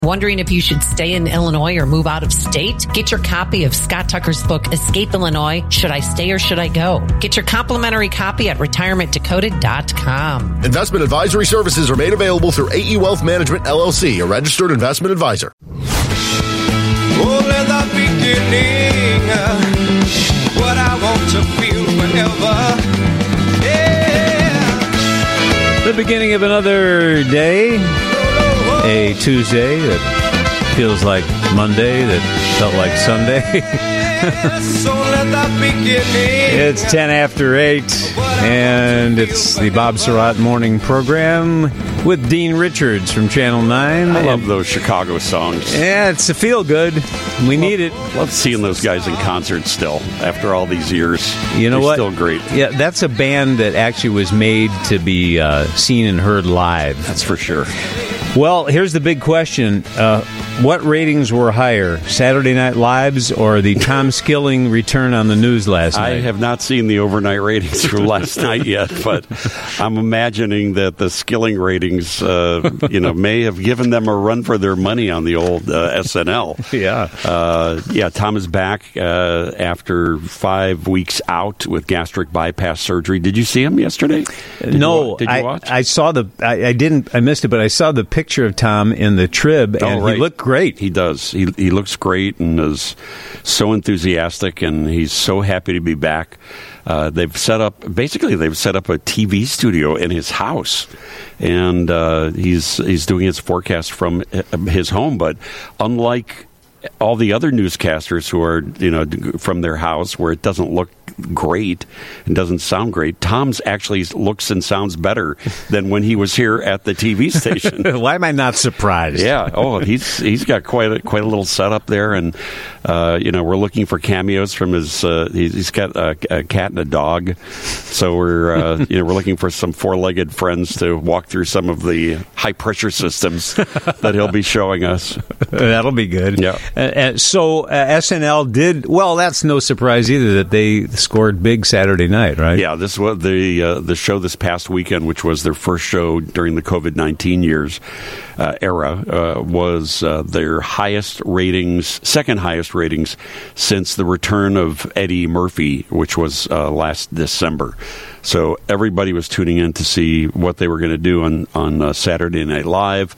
Wondering if you should stay in Illinois or move out of state? Get your copy of Scott Tucker's book, Escape Illinois, Should I Stay or Should I Go? Get your complimentary copy at retirementdecoded.com. Investment advisory services are made available through AE Wealth Management, LLC, a registered investment advisor. Oh, let the beginning, what I want to feel forever. Yeah. The beginning of another day. A Tuesday that feels like Monday that felt like Sunday. It's 10 after 8, and it's the Bob Surratt Morning Program with Dean Richards from Channel 9. I love those Chicago songs. Yeah, it's a feel-good. We need it. Love seeing those guys in concert still after all these years. You know what? They're still great. Yeah, that's a band that actually was made to be seen and heard live. That's for sure. Well, here's the big question. What ratings were higher, Saturday Night Live's or the Tom Skilling return on the news last night? I have not seen the overnight ratings from last night yet, but I'm imagining that the Skilling ratings, may have given them a run for their money on the old SNL. Yeah. Tom is back after 5 weeks out with gastric bypass surgery. Did you see him yesterday? Did you watch? I saw I missed it, but I saw the picture of Tom in the Trib, and he looked great. He does. He looks great and is so enthusiastic, and he's so happy to be back. They've set up a TV studio in his house, and he's doing his forecast from his home. But unlike all the other newscasters who are, from their house where it doesn't look great and doesn't sound great, Tom's actually looks and sounds better than when he was here at the TV station. Why am I not surprised? Yeah. Oh, he's got quite a little setup there, and we're looking for cameos from his. He's got a cat and a dog, so we're looking for some four-legged friends to walk through some of the high pressure systems that he'll be showing us. That'll be good. Yeah. So SNL did well. That's no surprise either that they scored big Saturday night, right? Yeah, this was the show this past weekend, which was their first show during the COVID-19 era, was their highest ratings, second highest ratings since the return of Eddie Murphy, which was last December. So everybody was tuning in to see what they were going to do on Saturday Night Live.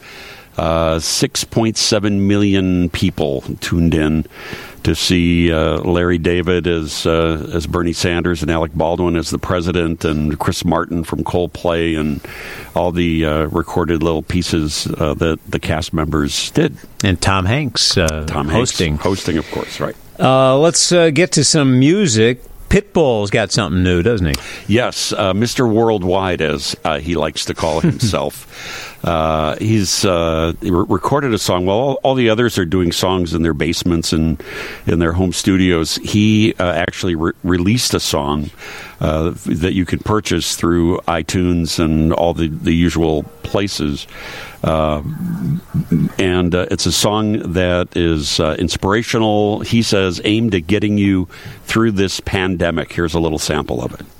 6.7 million people tuned in to see Larry David as Bernie Sanders and Alec Baldwin as the president, and Chris Martin from Coldplay, and all the recorded little pieces that the cast members did. And Tom Hanks hosting, of course, right. Let's get to some music. Pitbull's got something new, doesn't he? Yes, Mr. Worldwide, as he likes to call himself. He's recorded a song. Well, all the others are doing songs in their basements and in their home studios. He actually released a song that you can purchase through iTunes and all the usual places. And it's a song that is inspirational, he says, aimed at getting you through this pandemic. Here's a little sample of it.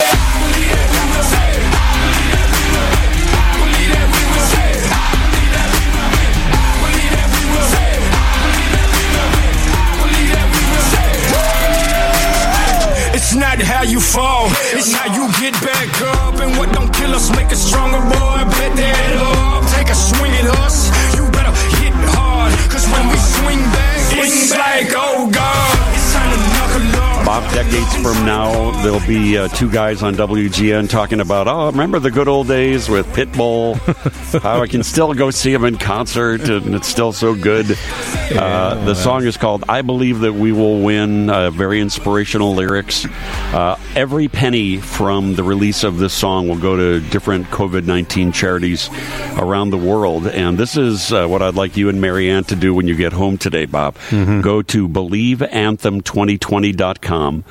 It's not how you fall, it's how you get back up. And what don't kill us make us stronger, boy. Bet that up, take a swing at us. You better hit hard, cause when we swing back, it's like, oh God, it's time to knuckle up. Bob, decades from now, there'll be two guys on WGN talking about, remember the good old days with Pitbull, how I can still go see him in concert, and it's still so good. The song is called I Believe That We Will Win, very inspirational lyrics. Every penny from the release of this song will go to different COVID-19 charities around the world, and this is what I'd like you and Marianne to do when you get home today, Bob. Mm-hmm. Go to BelieveAnthem2020.com.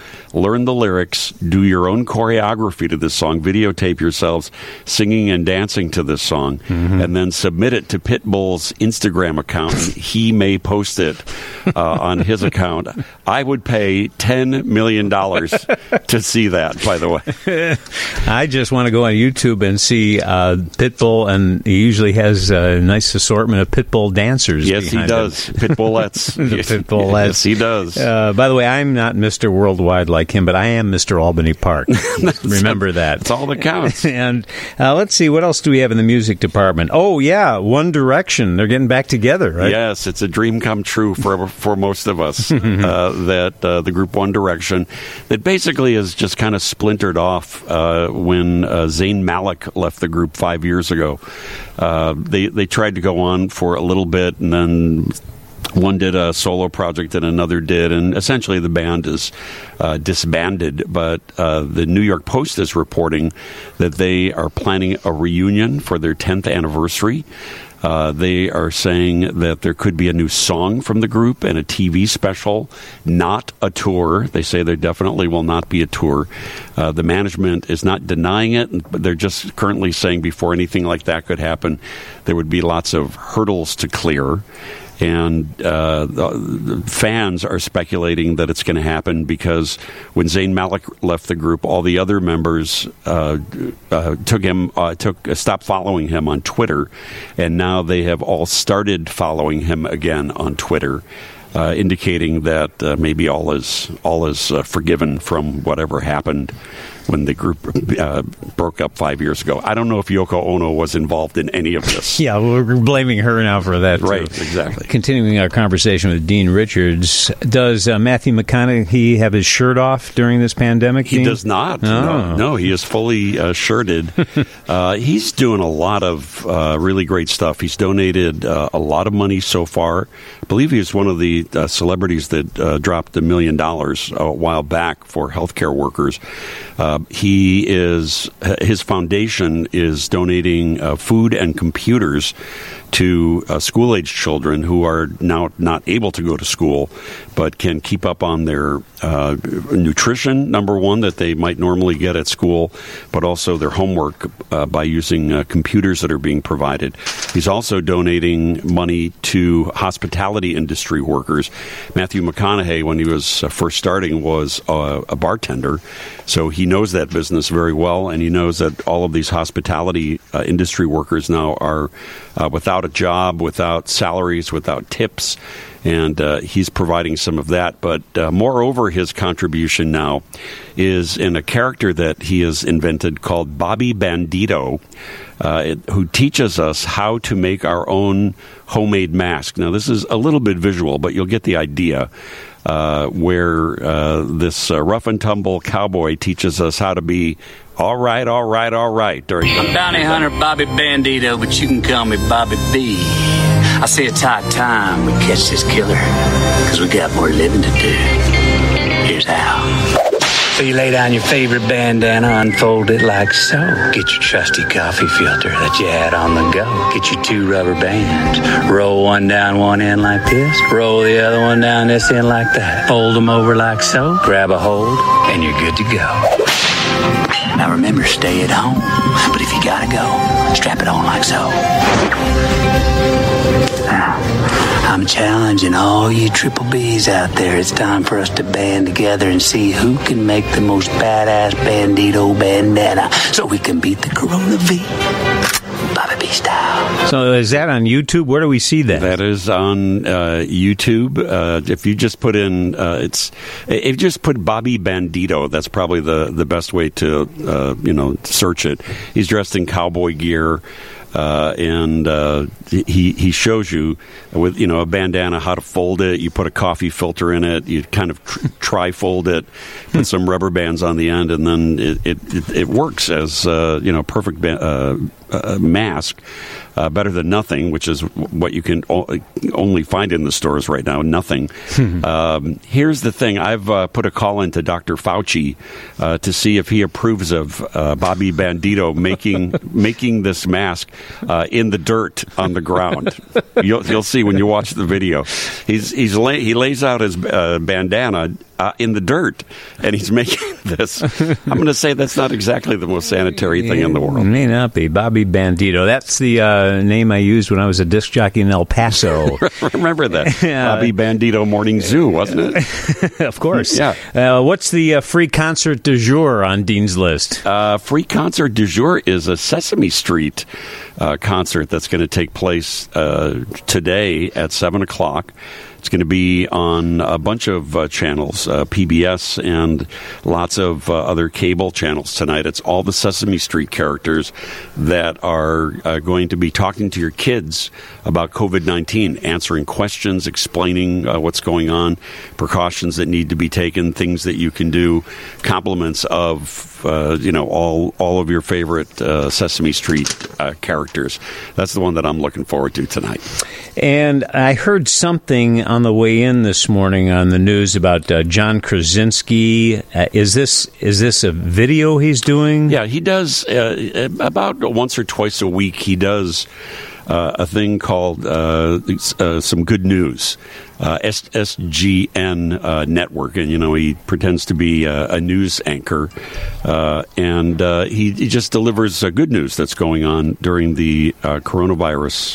learn the lyrics, do your own choreography to this song, videotape yourselves singing and dancing to this song, and then submit it to Pitbull's Instagram account. He may post it on his account. I would pay $10 million to see that, by the way. I just want to go on YouTube and see Pitbull, and he usually has a nice assortment of Pitbull dancers. Yes, he does. Pitbullettes. The Pitbullettes. Yes, he does. By the way, I'm not Mr. Worldwide like him, but I am Mr. Albany Park. Remember that. That's all that counts. And let's see, what else do we have in the music department? Oh, yeah, One Direction. They're getting back together, right? Yes, it's a dream come true for most of us, that the group One Direction, that basically has just kind of splintered off when Zayn Malik left the group 5 years ago. They tried to go on for a little bit, and then one did a solo project and another did, and essentially the band is disbanded. But the New York Post is reporting that they are planning a reunion for their 10th anniversary. They are saying that there could be a new song from the group and a TV special, not a tour. They say there definitely will not be a tour. The management is not denying it, but they're just currently saying before anything like that could happen, there would be lots of hurdles to clear. And the fans are speculating that it's going to happen because when Zayn Malik left the group, all the other members stopped following him on Twitter, and now they have all started following him again on Twitter, indicating that maybe all is forgiven from whatever happened when the group broke up 5 years ago. I don't know if Yoko Ono was involved in any of this. Yeah, we're blaming her now for that. Right, too. exactly. Continuing our conversation with Dean Richards, does Matthew McConaughey have his shirt off during this pandemic, He Dean? does not. Oh. No, he is fully shirted. He's doing a lot of really great stuff. He's donated a lot of money so far. I believe he was one of the celebrities that dropped $1 million a while back for healthcare workers. His foundation is donating food and computers to school-age children who are now not able to go to school but can keep up on their nutrition, number one, that they might normally get at school, but also their homework by using computers that are being provided. He's also donating money to hospitality industry workers. Matthew McConaughey, when he was first starting, was a bartender, so he knows that business very well, and he knows that all of these hospitality industry workers now are without a job, without salaries, without tips, and he's providing some of that. But moreover, his contribution now is in a character that he has invented called Bobby Bandito, who teaches us how to make our own homemade mask. Now, this is a little bit visual, but you'll get the idea. Where this rough and tumble cowboy teaches us how to be all right during I'm bounty hunter Bobby Bandito, but you can call me Bobby B. I say it's high time we catch this killer, because we got more living to do. Here's how. So you lay down your favorite bandana, unfold it like so. Get your trusty coffee filter that you had on the go. Get your 2 rubber bands. Roll one down one end like this. Roll the other one down this end like that. Fold them over like so. Grab a hold, and you're good to go. Now remember, stay at home. But if you gotta go, strap it on like so. I'm challenging all you triple B's out there. It's time for us to band together and see who can make the most badass bandito bandana so we can beat the Corona V. Bobby B style. So is that on YouTube? Where do we see that? That is on YouTube. If you just put in, if you just put Bobby Bandito, that's probably the best way to search it. He's dressed in cowboy gear. And he shows you with a bandana how to fold it. You put a coffee filter in it. You kind of tri-fold it, put some rubber bands on the end, and then it works as perfect mask. better than nothing, which is what you can only find in the stores right now, nothing. Here's the thing. I've put a call into Dr. Fauci to see if he approves of Bobby Bandito making this mask in the dirt on the ground. You'll see when you watch the video. He lays out his bandana in the dirt, and he's making this. I'm going to say that's not exactly the most sanitary thing in the world. It may not be. Bobby Bandito. That's the name I used when I was a disc jockey in El Paso. Remember that? Bobby Bandito Morning Zoo, wasn't it? Of course. Yeah. What's the free concert du jour on Dean's list? Free concert du jour is a Sesame Street concert that's going to take place today at 7 o'clock. It's going to be on a bunch of channels, PBS and lots of other cable channels tonight. It's all the Sesame Street characters that are going to be talking to your kids about COVID-19, answering questions, explaining what's going on, precautions that need to be taken, things that you can do, compliments of all of your favorite Sesame Street characters. That's the one that I'm looking forward to tonight. And I heard something on the way in this morning on the news about John Krasinski. Is this a video he's doing? Yeah, he does about once or twice a week. He does a thing called Some Good News, SGN Network, and he pretends to be a news anchor, and he just delivers good news that's going on during the coronavirus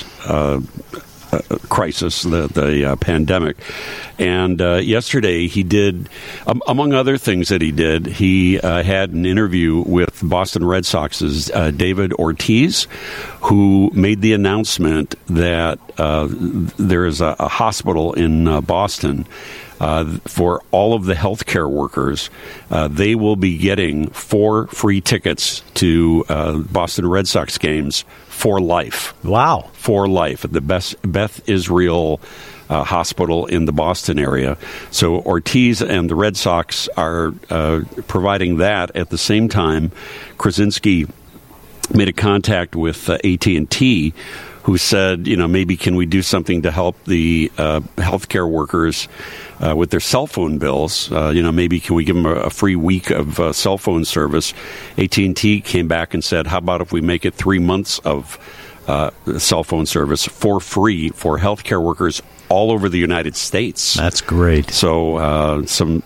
crisis, the pandemic. And yesterday he did, among other things that he did, he had an interview with Boston Red Sox's David Ortiz, who made the announcement that there is a hospital in Boston for all of the healthcare workers. They will be getting 4 free tickets to Boston Red Sox games for life. Wow. For life at the Beth Israel hospital in the Boston area. So Ortiz and the Red Sox are providing that. At the same time, Krasinski made a contact with AT&T, who said, maybe can we do something to help the healthcare workers with their cell phone bills? Maybe can we give them a free week of cell phone service? AT&T came back and said, how about if we make it 3 months of cell phone service for free for healthcare workers all over the United States. That's great. So some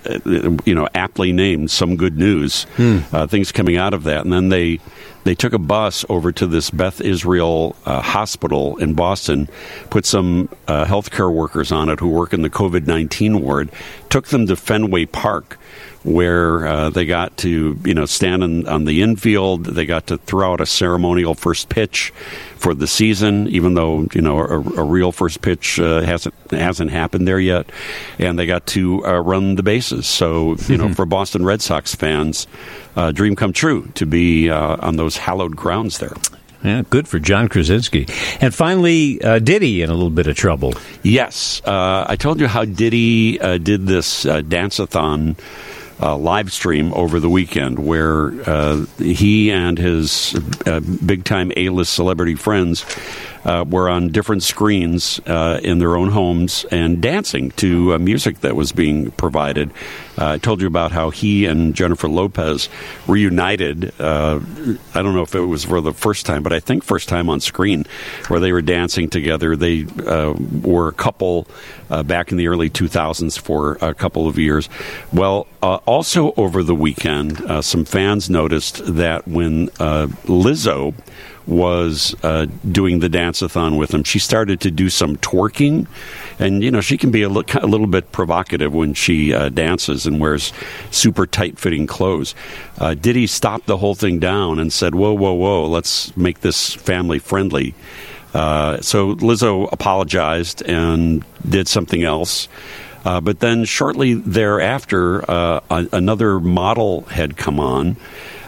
aptly named Some Good News, things coming out of that. And then they took a bus over to this Beth Israel hospital in Boston, put some healthcare workers on it who work in the COVID-19 ward, took them to Fenway Park, where they got to stand on the infield. They got to throw out a ceremonial first pitch for the season, even though a real first pitch hasn't happened there yet. And they got to run the bases. So for Boston Red Sox fans, dream come true to be on those hallowed grounds there. Yeah, good for John Krasinski. And finally, Diddy in a little bit of trouble. Yes. I told you how Diddy did this dance-a-thon live stream over the weekend, where he and his big-time A-list celebrity friends were on different screens in their own homes and dancing to music that was being provided. I told you about how he and Jennifer Lopez reunited. I don't know if it was for the first time, but I think first time on screen, where they were dancing together. They were a couple back in the early 2000s for a couple of years. Well, also over the weekend, some fans noticed that when Lizzo was doing the dance-a-thon with him, she started to do some twerking. And, she can be a little bit provocative when she dances and wears super tight-fitting clothes. Diddy stopped the whole thing down and said, whoa, let's make this family-friendly. So Lizzo apologized and did something else. But then shortly thereafter, another model had come on.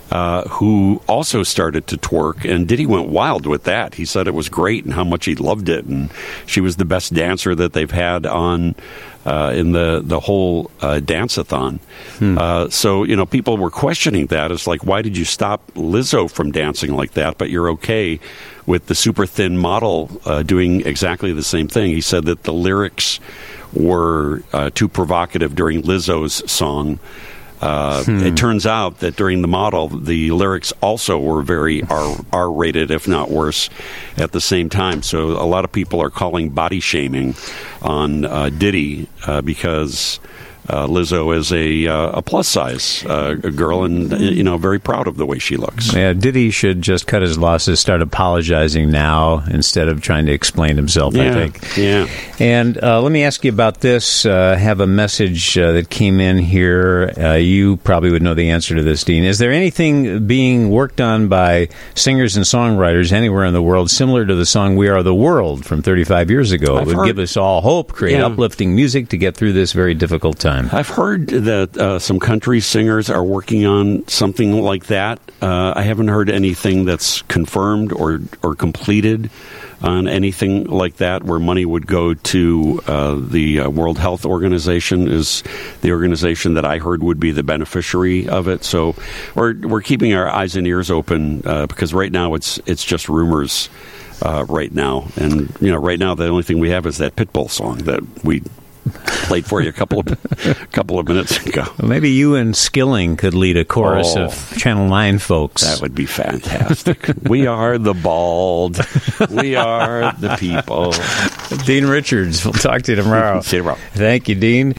who also started to twerk, and Diddy went wild with that. He said it was great and how much he loved it, and she was the best dancer that they've had on in the whole dance-a-thon. So, people were questioning that. It's like, why did you stop Lizzo from dancing like that, but you're okay with the super thin model doing exactly the same thing? He said that the lyrics were too provocative during Lizzo's song. It turns out that during the model, the lyrics also were very R-rated, if not worse, at the same time. So a lot of people are calling body shaming on Diddy because Lizzo is a plus-size girl and, very proud of the way she looks. Yeah, Diddy should just cut his losses, start apologizing now instead of trying to explain himself, I think. Yeah. And let me ask you about this. Have a message that came in here. You probably would know the answer to this, Dean. Is there anything being worked on by singers and songwriters anywhere in the world similar to the song We Are the World from 35 years ago? It would give us all hope, create uplifting music to get through this very difficult time. I've heard that some country singers are working on something like that. I haven't heard anything that's confirmed or completed on anything like that, where money would go to the World Health Organization is the organization that I heard would be the beneficiary of it. So we're keeping our eyes and ears open because right now it's just rumors right now. And, right now the only thing we have is that Pitbull song that we played for you a couple of minutes ago. Well, maybe you and Skilling could lead a chorus of Channel 9 folks. That would be fantastic. We are the bald. We are the people. Dean Richards. We'll talk to you tomorrow. See you tomorrow. Thank you, Dean.